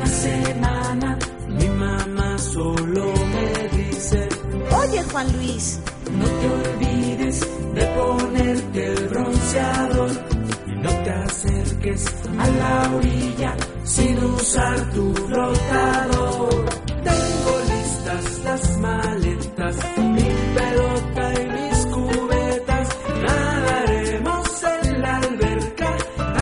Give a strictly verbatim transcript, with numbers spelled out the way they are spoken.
semana mi mamá solo me dice: Oye, Juan Luis, no te olvides de ponerte el bronceador y no te acerques a la orilla sin usar tu